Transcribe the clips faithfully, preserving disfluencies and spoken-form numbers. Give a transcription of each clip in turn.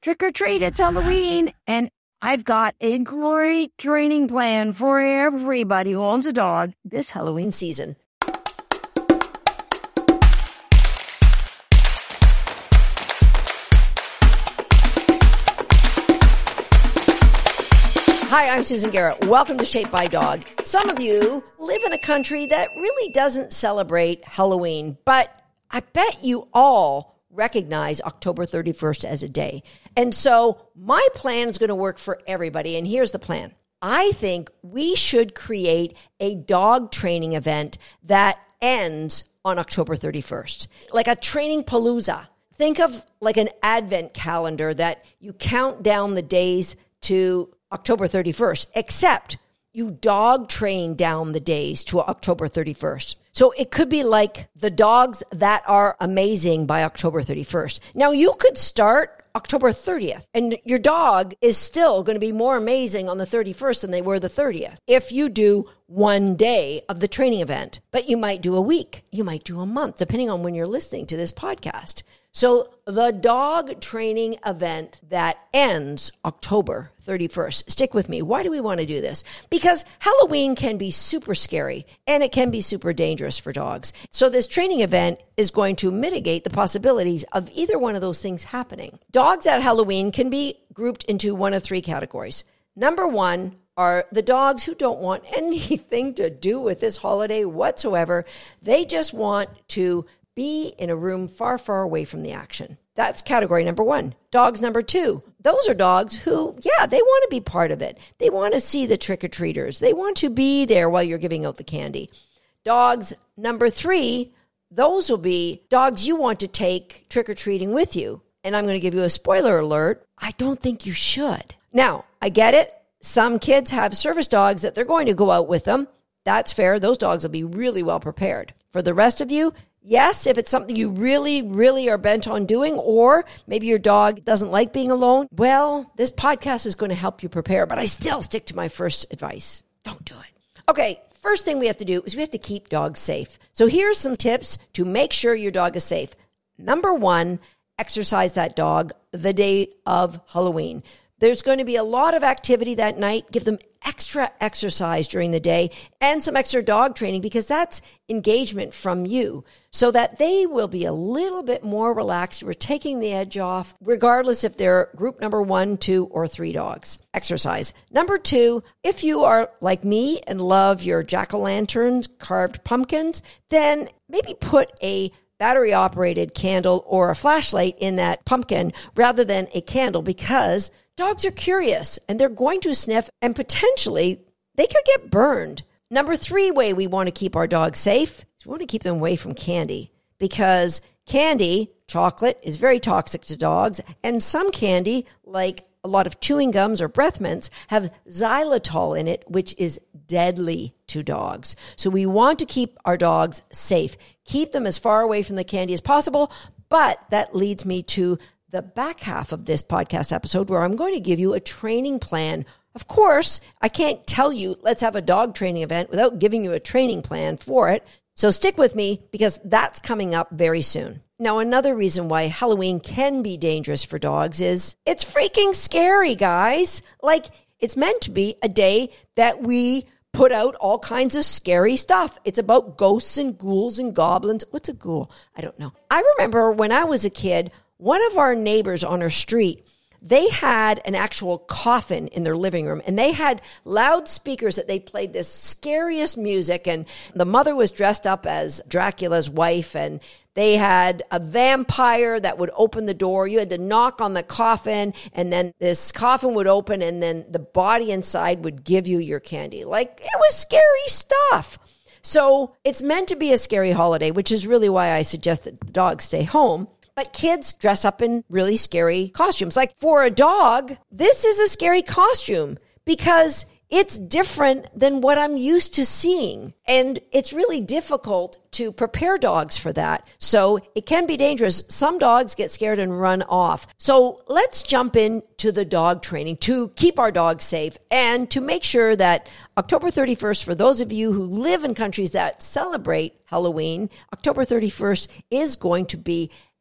Trick or treat, it's Halloween. And I've got a great training plan for everybody who owns a dog this Halloween season. Hi, I'm Susan Garrett. Welcome to Shaped by Dog. Some of you live in a country that really doesn't celebrate Halloween, but I bet you all recognize October thirty-first as a day. And so my plan is going to work for everybody. And here's the plan. I think we should create a dog training event that ends on October thirty-first, like a training palooza. Think of like an advent calendar that you count down the days to October thirty-first, except you dog train down the days to October thirty-first. So it could be like the dogs that are amazing by October thirty-first. Now you could start October thirtieth and your dog is still going to be more amazing on the thirty-first than they were the thirtieth. If you do one day of the training event, but you might do a week, you might do a month, depending on when you're listening to this podcast. So the dog training event that ends October thirty-first. Stick with me. Why do we want to do this? Because Halloween can be super scary and it can be super dangerous for dogs. So this training event is going to mitigate the possibilities of either one of those things happening. Dogs at Halloween can be grouped into one of three categories. Number one are the dogs who don't want anything to do with this holiday whatsoever. They just want to be in a room far, far away from the action. That's category number one. Dogs number two. Those are dogs who, yeah, they want to be part of it. They want to see the trick-or-treaters. They want to be there while you're giving out the candy. Dogs number three, those will be dogs you want to take trick-or-treating with you. And I'm going to give you a spoiler alert. I don't think you should. Now, I get it. Some kids have service dogs that they're going to go out with them. That's fair. Those dogs will be really well prepared. For the rest of you, yes, if it's something you really, really are bent on doing, or maybe your dog doesn't like being alone, well, this podcast is going to help you prepare, but I still stick to my first advice. Don't do it. Okay, first thing we have to do is we have to keep dogs safe. So here's some tips to make sure your dog is safe. Number one, exercise that dog the day of Halloween. There's going to be a lot of activity that night. Give them extra exercise during the day and some extra dog training because that's engagement from you so that they will be a little bit more relaxed. We're taking the edge off regardless if they're group number one, two, or three dogs. Exercise. Number two, if you are like me and love your jack-o'-lanterns, carved pumpkins, then maybe put a battery-operated candle or a flashlight in that pumpkin rather than a candle because dogs are curious and they're going to sniff and potentially they could get burned. Number three way we want to keep our dogs safe is we want to keep them away from candy because candy, chocolate, is very toxic to dogs. And some candy, like a lot of chewing gums or breath mints, have xylitol in it, which is deadly to dogs. So we want to keep our dogs safe. Keep them as far away from the candy as possible. But that leads me to the back half of this podcast episode where I'm going to give you a training plan. Of course, I can't tell you, let's have a dog training event without giving you a training plan for it. So stick with me because that's coming up very soon. Now, another reason why Halloween can be dangerous for dogs is it's freaking scary, guys. Like, it's meant to be a day that we put out all kinds of scary stuff. It's about ghosts and ghouls and goblins. What's a ghoul? I don't know. I remember when I was a kid, one of our neighbors on our street, they had an actual coffin in their living room and they had loudspeakers that they played this scariest music, and the mother was dressed up as Dracula's wife and they had a vampire that would open the door. You had to knock on the coffin and then this coffin would open and then the body inside would give you your candy. Like, it was scary stuff. So it's meant to be a scary holiday, which is really why I suggest that the dogs stay home. But kids dress up in really scary costumes. Like, for a dog, this is a scary costume because it's different than what I'm used to seeing. And it's really difficult to prepare dogs for that. So it can be dangerous. Some dogs get scared and run off. So let's jump into the dog training to keep our dogs safe and to make sure that October thirty-first, for those of you who live in countries that celebrate Halloween, October thirty-first is going to be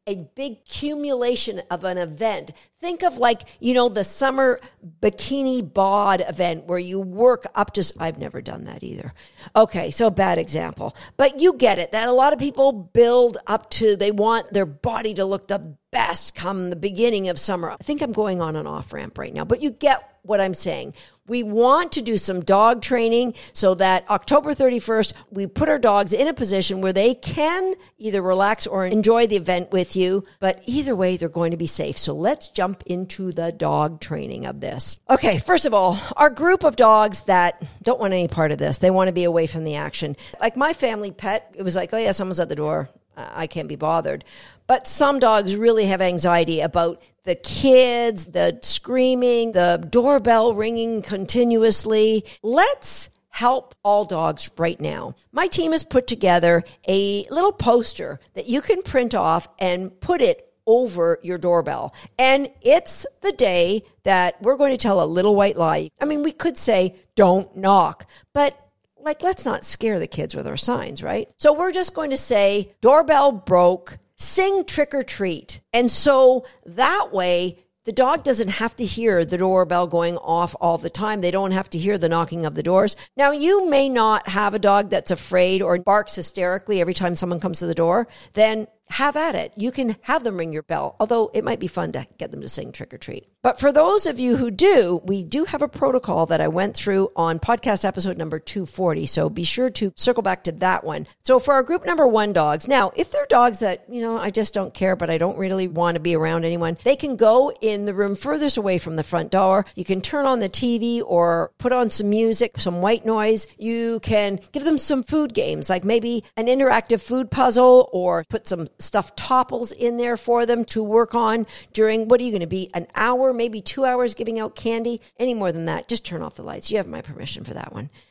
a big accumulation of an event. Think of like, you know, the summer bikini bod event where you work up to, I've never done that either. Okay, so a bad example. But you get it, that a lot of people build up to, they want their body to look the best come the beginning of summer. I think I'm going on an off ramp right now, but you get what I'm saying. We want to do some dog training so that October thirty-first, we put our dogs in a position where they can either relax or enjoy the event with you. But either way, they're going to be safe. So let's jump into the dog training of this. Okay, first of all, our group of dogs that don't want any part of this, they want to be away from the action. Like my family pet, it was like, oh yeah, someone's at the door. I can't be bothered. But some dogs really have anxiety about the kids, the screaming, the doorbell ringing continuously. Let's help all dogs right now. My team has put together a little poster that you can print off and put it over your doorbell. And it's the day that we're going to tell a little white lie. I mean, we could say, don't knock, but like, let's not scare the kids with our signs, right? So we're just going to say, doorbell broke, sing trick or treat. And so that way, the dog doesn't have to hear the doorbell going off all the time. They don't have to hear the knocking of the doors. Now, you may not have a dog that's afraid or barks hysterically every time someone comes to the door. Then have at it. You can have them ring your bell, although it might be fun to get them to sing trick or treat. But for those of you who do, we do have a protocol that I went through on podcast episode number two forty. So be sure to circle back to that one. So for our group number one dogs, now, if they're dogs that, you know, I just don't care, but I don't really want to be around anyone, they can go in the room furthest away from the front door. You can turn on the T V or put on some music, some white noise. You can give them some food games, like maybe an interactive food puzzle, or put some stuffed topples in there for them to work on during, what are you going to be, an hour, maybe two hours giving out candy? Any more than that, just turn off the lights. You have my permission for that one.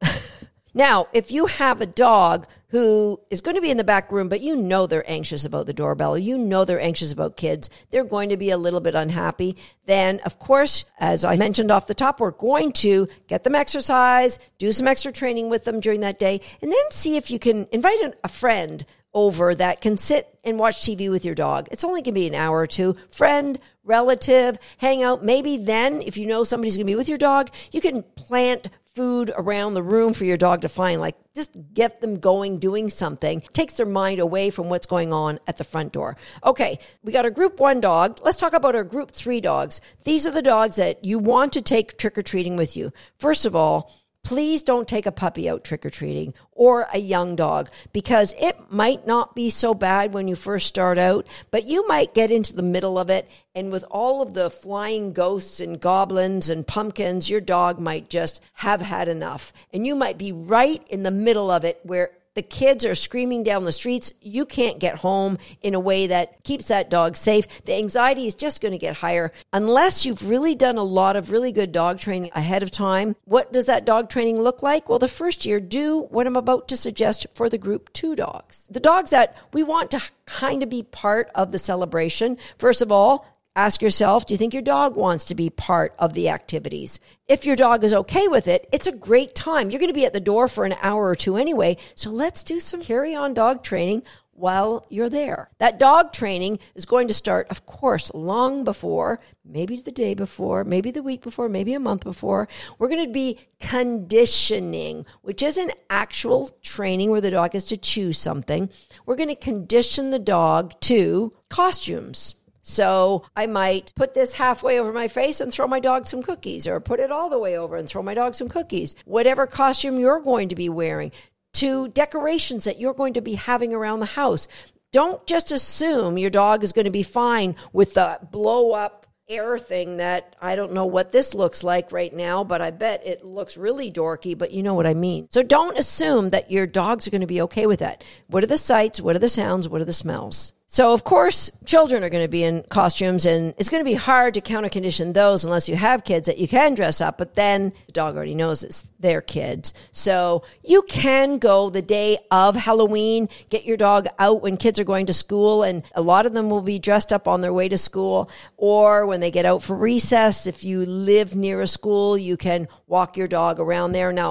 Now, if you have a dog who is going to be in the back room, but you know they're anxious about the doorbell, you know they're anxious about kids, they're going to be a little bit unhappy, then, of course, as I mentioned off the top, we're going to get them exercise, do some extra training with them during that day, and then see if you can invite a friend over that can sit and watch T V with your dog. It's only going to be an hour or two. Friend, relative, hang out. Maybe then, if you know somebody's going to be with your dog, you can plant food around the room for your dog to find. Like, just get them going, doing something. Takes their mind away from what's going on at the front door. Okay, we got our group one dog. Let's talk about our group three dogs. These are the dogs that you want to take trick-or-treating with you. First of all, please don't take a puppy out trick-or-treating or a young dog, because it might not be so bad when you first start out, but you might get into the middle of it, and with all of the flying ghosts and goblins and pumpkins, your dog might just have had enough. And you might be right in the middle of it where the kids are screaming down the streets. You can't get home in a way that keeps that dog safe. The anxiety is just going to get higher. Unless you've really done a lot of really good dog training ahead of time. What does that dog training look like? Well, the first year, do what I'm about to suggest for the group two dogs. The dogs that we want to kind of be part of the celebration. First of all, ask yourself, do you think your dog wants to be part of the activities? If your dog is okay with it, it's a great time. You're going to be at the door for an hour or two anyway, so let's do some carry-on dog training while you're there. That dog training is going to start, of course, long before, maybe the day before, maybe the week before, maybe a month before. We're going to be conditioning, which isn't actual training where the dog has to choose something. We're going to condition the dog to costumes. So I might put this halfway over my face and throw my dog some cookies, or put it all the way over and throw my dog some cookies. Whatever costume you're going to be wearing, to decorations that you're going to be having around the house. Don't just assume your dog is going to be fine with the blow-up air thing that I don't know what this looks like right now, but I bet it looks really dorky, but you know what I mean. So don't assume that your dogs are going to be okay with that. What are the sights? What are the sounds? What are the smells? So, of course, children are going to be in costumes, and it's going to be hard to counter condition those unless you have kids that you can dress up, but then the dog already knows it's their kids. So you can go the day of Halloween, get your dog out when kids are going to school, and a lot of them will be dressed up on their way to school, or when they get out for recess. If you live near a school, you can walk your dog around there. Now,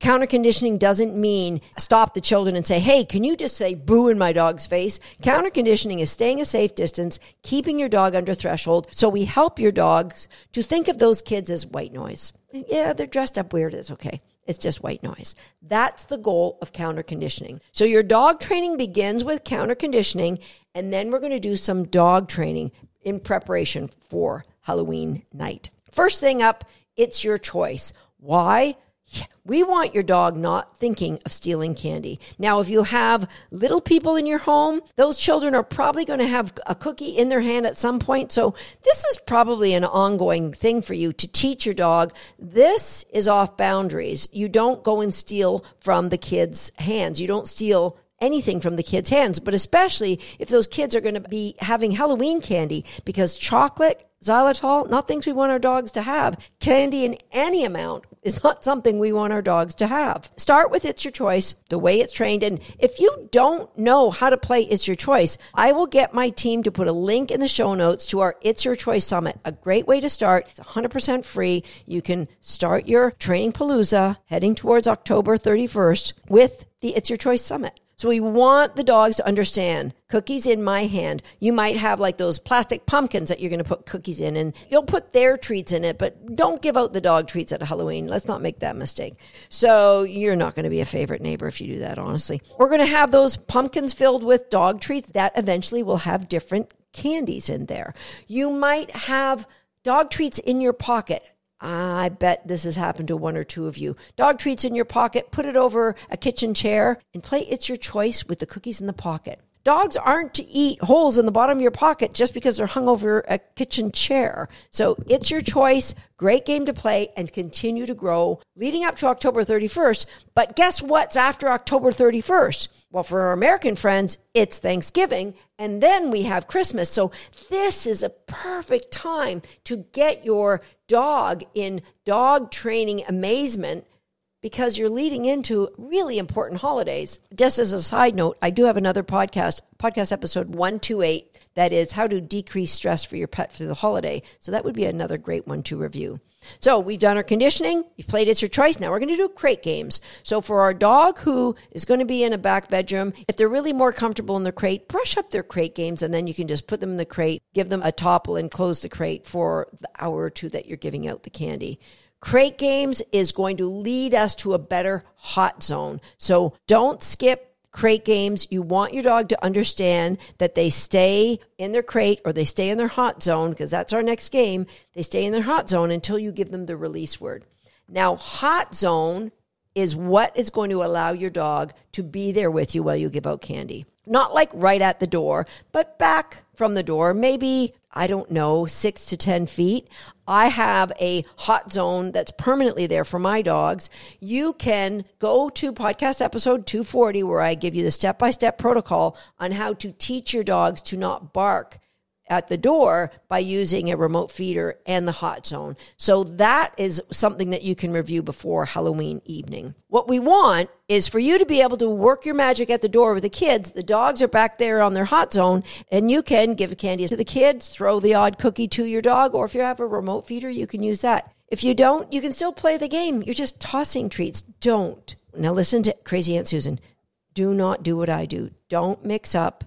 Counter conditioning doesn't mean stop the children and say, hey, can you just say boo in my dog's face? Counter conditioning is staying a safe distance, keeping your dog under threshold. So we help your dogs to think of those kids as white noise. Yeah, they're dressed up weird. It's okay. It's just white noise. That's the goal of counter conditioning. So your dog training begins with counter conditioning, and then we're going to do some dog training in preparation for Halloween night. First thing up, it's your choice. Why? We want your dog not thinking of stealing candy. Now, if you have little people in your home, those children are probably going to have a cookie in their hand at some point. So this is probably an ongoing thing for you to teach your dog. This is off boundaries. You don't go and steal from the kids' hands. You don't steal anything from the kids' hands, but especially if those kids are going to be having Halloween candy, because chocolate, xylitol, not things we want our dogs to have. Candy in any amount is not something we want our dogs to have. Start with It's Your Choice, the way it's trained. And if you don't know how to play It's Your Choice, I will get my team to put a link in the show notes to our It's Your Choice Summit. A great way to start. It's one hundred percent free. You can start your training palooza heading towards October thirty-first with the It's Your Choice Summit. So we want the dogs to understand cookies in my hand. You might have like those plastic pumpkins that you're going to put cookies in, and you'll put their treats in it, but don't give out the dog treats at Halloween. Let's not make that mistake. So you're not going to be a favorite neighbor if you do that, honestly. We're going to have those pumpkins filled with dog treats that eventually will have different candies in there. You might have dog treats in your pocket. I bet this has happened to one or two of you. Dog treats in your pocket, put it over a kitchen chair, and play It's Your Choice with the cookies in the pocket. Dogs aren't to eat holes in the bottom of your pocket just because they're hung over a kitchen chair. So It's Your Choice, great game to play and continue to grow leading up to October thirty-first. But guess what's after October thirty-first? Well, for our American friends, it's Thanksgiving, and then we have Christmas. So this is a perfect time to get your dog in dog training amazement, because you're leading into really important holidays. Just as a side note, I do have another podcast, podcast episode one twenty-eight, that is how to decrease stress for your pet through the holiday. So that would be another great one to review. So we've done our conditioning. You've played It's Your Choice. Now we're going to do crate games. So for our dog who is going to be in a back bedroom, if they're really more comfortable in the crate, brush up their crate games, and then you can just put them in the crate, give them a topple, and close the crate for the hour or two that you're giving out the candy. Crate games is going to lead us to a better hot zone. So don't skip crate games. You want your dog to understand that they stay in their crate or they stay in their hot zone, because that's our next game. They stay in their hot zone until you give them the release word. Now, hot zone is what is going to allow your dog to be there with you while you give out candy. Not like right at the door, but back from the door, maybe, I don't know, six to ten feet. I have a hot zone that's permanently there for my dogs. You can go to podcast episode two forty, where I give you the step-by-step protocol on how to teach your dogs to not bark at the door by using a remote feeder and the hot zone. So that is something that you can review before Halloween evening. What we want is for you to be able to work your magic at the door with the kids. The dogs are back there on their hot zone, and you can give candy to the kids, throw the odd cookie to your dog, or if you have a remote feeder, you can use that. If you don't, you can still play the game. You're just tossing treats. Don't. Now listen to Crazy Aunt Susan. Do not do what I do. Don't mix up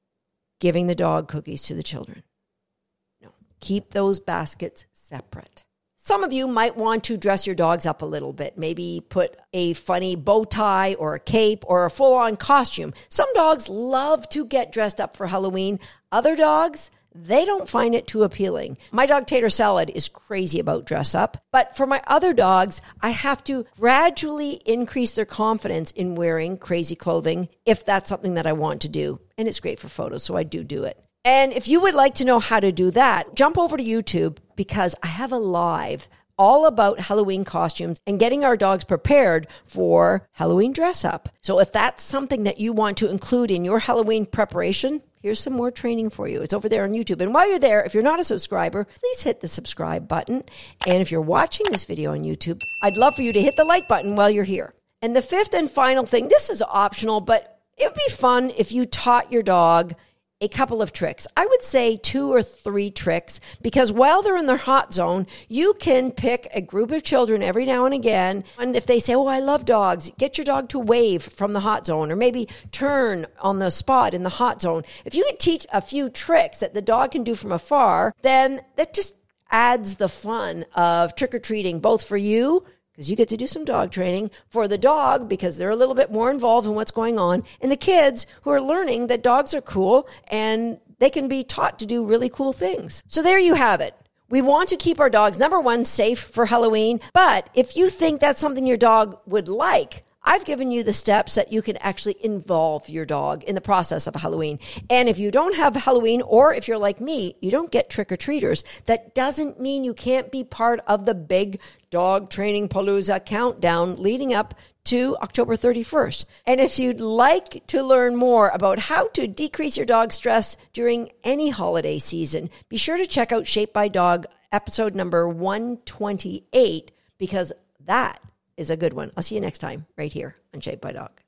giving the dog cookies to the children. No, keep those baskets separate. Some of you might want to dress your dogs up a little bit. Maybe put a funny bow tie or a cape or a full-on costume. Some dogs love to get dressed up for Halloween. Other dogs, they don't find it too appealing. My dog Tater Salad is crazy about dress up. But for my other dogs, I have to gradually increase their confidence in wearing crazy clothing if that's something that I want to do. And it's great for photos, so I do do it. And if you would like to know how to do that, jump over to YouTube, because I have a live all about Halloween costumes and getting our dogs prepared for Halloween dress up. So if that's something that you want to include in your Halloween preparation, here's some more training for you. It's over there on YouTube. And while you're there, if you're not a subscriber, please hit the subscribe button. And if you're watching this video on YouTube, I'd love for you to hit the like button while you're here. And the fifth and final thing, this is optional, but it would be fun if you taught your dog a couple of tricks. I would say two or three tricks, because while they're in their hot zone, you can pick a group of children every now and again. And if they say, oh, I love dogs, get your dog to wave from the hot zone, or maybe turn on the spot in the hot zone. If you could teach a few tricks that the dog can do from afar, then that just adds the fun of trick-or-treating, both for you, because you get to do some dog training, for the dog, because they're a little bit more involved in what's going on, and the kids who are learning that dogs are cool and they can be taught to do really cool things. So there you have it. We want to keep our dogs, number one, safe for Halloween. But if you think that's something your dog would like, I've given you the steps that you can actually involve your dog in the process of Halloween. And if you don't have Halloween, or if you're like me, you don't get trick-or-treaters, that doesn't mean you can't be part of the big dog training palooza countdown leading up to October thirty-first. And if you'd like to learn more about how to decrease your dog's stress during any holiday season, be sure to check out Shaped by Dog episode number one twenty-eight, because that is a good one. I'll see you next time right here on Shaped by Dog.